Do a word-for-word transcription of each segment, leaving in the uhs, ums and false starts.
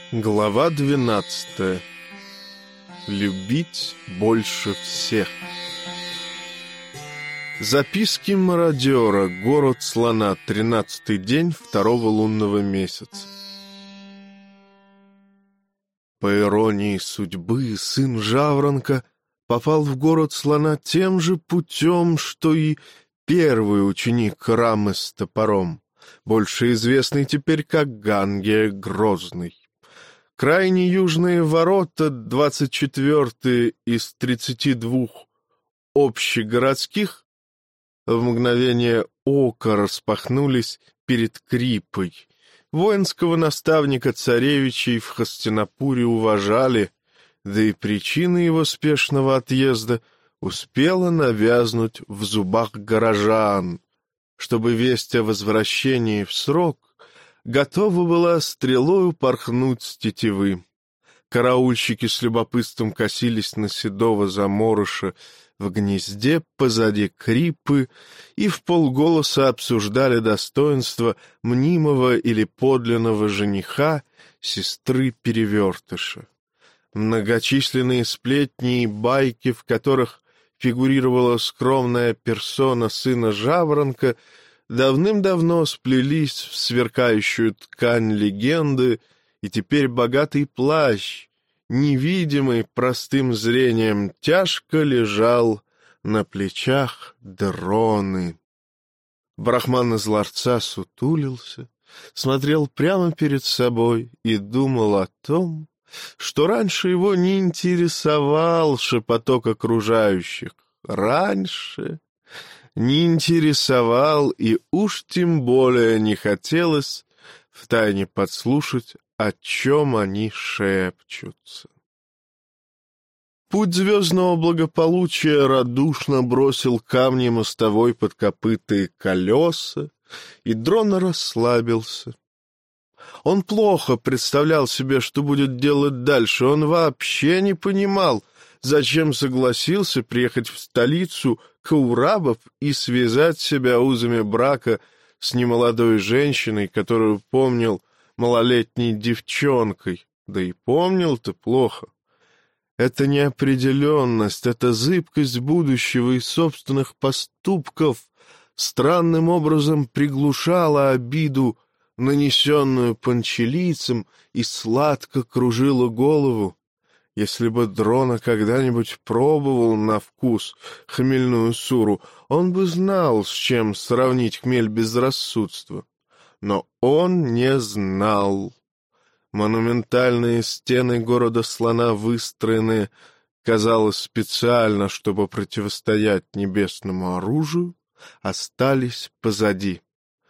Глава двенадцатая. Любить больше всех. Записки мародера. Город слона. Тринадцатый день второго лунного месяца. По иронии судьбы, сын Жаворонка попал в город слона тем же путем, что и первый ученик Рамы с топором, больше известный теперь как Гангия Грозный. Крайне южные ворота, двадцать четвёртые из тридцати двух общегородских, в мгновение ока распахнулись перед Крипой. Воинского наставника царевичей в Хастинапуре уважали, да и причина его спешного отъезда успела навязнуть в зубах горожан, чтобы весть о возвращении в срок готова была стрелою порхнуть с тетивы. Караульщики с любопытством косились на седого заморыша в гнезде позади Крипы и вполголоса обсуждали достоинства мнимого или подлинного жениха сестры Перевертыша. Многочисленные сплетни и байки, в которых фигурировала скромная персона сына Жаворонка, давным-давно сплелись в сверкающую ткань легенды, и теперь богатый плащ, невидимый простым зрением, тяжко лежал на плечах Дроны. Брахман из ларца сутулился, смотрел прямо перед собой и думал о том, что раньше его не интересовал шепоток окружающих. Раньше не интересовал, и уж тем более не хотелось втайне подслушать, о чем они шепчутся. Путь звездного благополучия радушно бросил камни мостовой под копытые колеса, и Дрона расслабился. Он плохо представлял себе, что будет делать дальше. Он вообще не понимал, зачем согласился приехать в столицу Каурабов и связать себя узами брака с немолодой женщиной, которую помнил малолетней девчонкой. Да и помнил-то плохо. Эта неопределенность, эта зыбкость будущего и собственных поступков странным образом приглушала обиду, нанесенную панчелийцем, и сладко кружила голову. Если бы Дрона когда-нибудь пробовал на вкус хмельную суру, он бы знал, с чем сравнить хмель безрассудства. Но он не знал. Монументальные стены города слона, выстроенные, казалось, специально, чтобы противостоять небесному оружию, остались позади.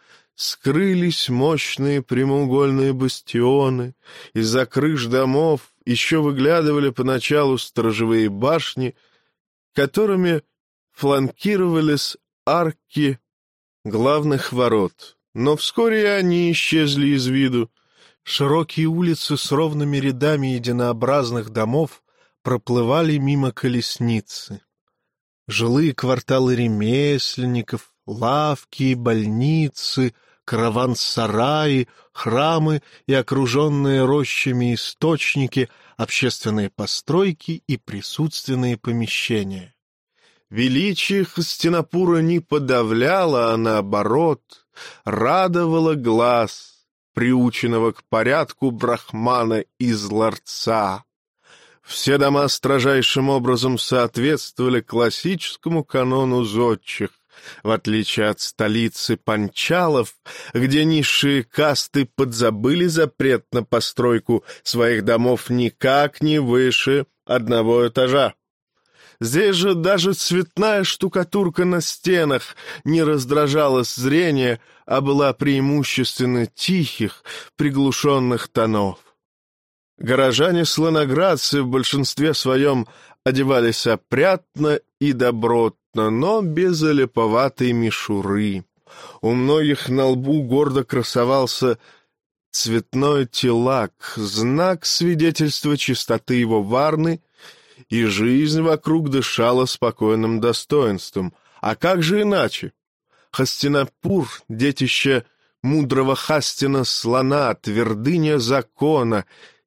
Скрылись мощные прямоугольные бастионы, из-за крыш домов еще выглядывали поначалу сторожевые башни, которыми фланкировались арки главных ворот. Но вскоре они исчезли из виду. Широкие улицы с ровными рядами единообразных домов проплывали мимо колесницы. Жилые кварталы ремесленников, лавки и больницы, караван-сараи, храмы и окруженные рощами источники, общественные постройки и присутственные помещения. Величие Хастинапура не подавляло, а наоборот радовало глаз, приученного к порядку брахмана из ларца. Все дома строжайшим образом соответствовали классическому канону зодчих, в отличие от столицы Панчалов, где низшие касты подзабыли запрет на постройку своих домов никак не выше одного этажа. Здесь же даже цветная штукатурка на стенах не раздражала зрение, а была преимущественно тихих, приглушенных тонов. Горожане слоноградцы в большинстве своем одевались опрятно и добротно, но без олиповатой мишуры. У многих на лбу гордо красовался цветной тилак, знак свидетельства чистоты его варны, и жизнь вокруг дышала спокойным достоинством. А как же иначе? Хастинапур, детище мудрого Хастина слона, твердыня закона,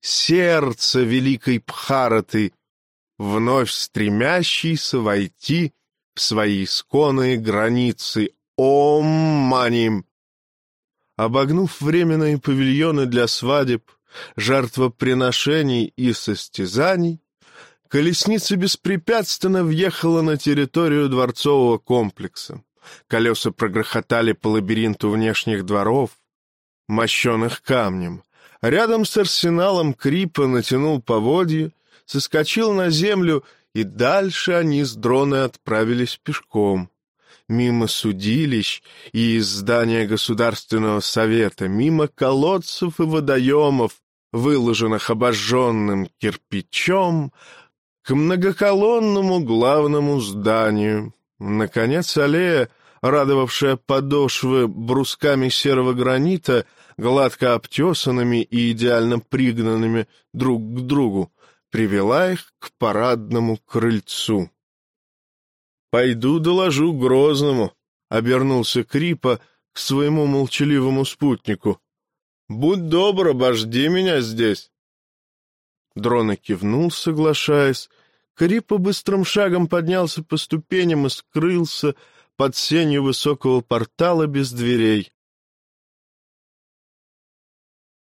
сердце великой Бхараты, вновь стремящийся войти в свои исконные границы. Ом Мани! Обогнув временные павильоны для свадеб, жертвоприношений и состязаний, колесница беспрепятственно въехала на территорию дворцового комплекса. Колеса прогрохотали по лабиринту внешних дворов, мощенных камнем. Рядом с арсеналом Крипа натянул поводья, соскочил на землю, и дальше они с Дроной отправились пешком. Мимо судилищ и здания Государственного совета, мимо колодцев и водоемов, выложенных обожженным кирпичом, к многоколонному главному зданию. Наконец аллея, радовавшая подошвы брусками серого гранита, гладко обтесанными и идеально пригнанными друг к другу, привела их к парадному крыльцу. «Пойду доложу Грозному», — обернулся Крипа к своему молчаливому спутнику. «Будь добр, обожди меня здесь». Дрона кивнул, соглашаясь. Крипа быстрым шагом поднялся по ступеням и скрылся под сенью высокого портала без дверей.